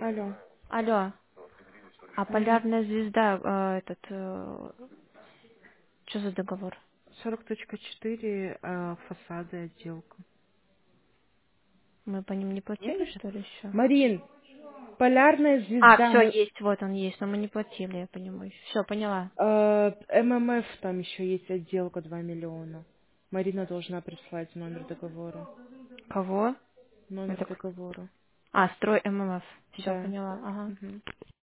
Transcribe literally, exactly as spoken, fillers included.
Алло. Алло, а Ага. полярная звезда, э, этот, э, что за договор? сорок точка четыре э, фасады, отделка. Мы по ним не Нет платили, еще? что ли, еще? Марин, полярная А, звезда, все, мы, есть, вот он есть, но мы не платили, я по нему. Все, поняла. э, ММФ там еще есть отделка два миллиона. Марина должна прислать номер договора. Кого? Номер Это... договора. А, строй ММФ. Все, Да. поняла, ага. Мгм.